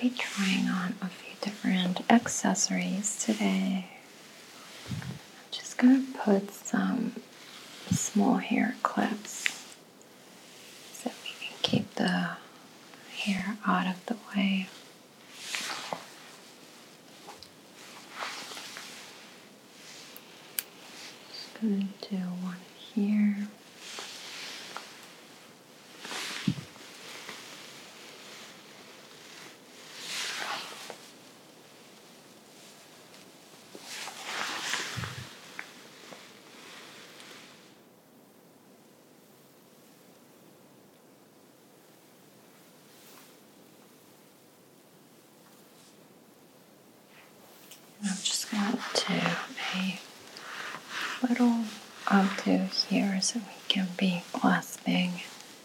be trying on a few different accessories today. I'm just going to put some small hair clips so we can keep the hair out of the way. Just going to do one here. I'm just going to do a little updo here so we can be clasping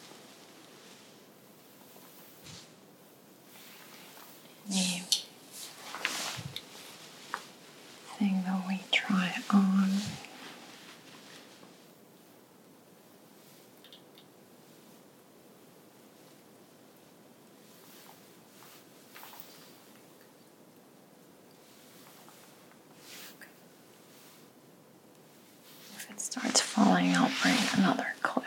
anything that we try on. If it starts falling, I'll bring another clip.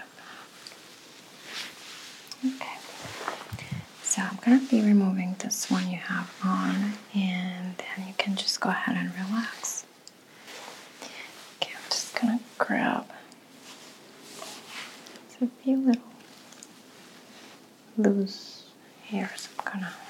Okay, so I'm going to be removing this one you have on, and then you can just go ahead and relax. Okay, I'm just going to grab a few little loose hairs. I'm going to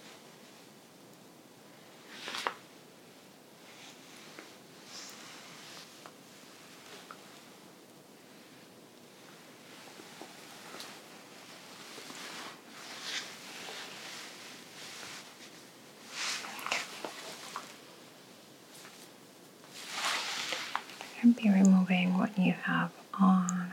be removing what you have on.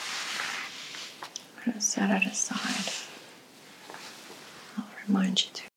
I'm going to set it aside. I'll remind you to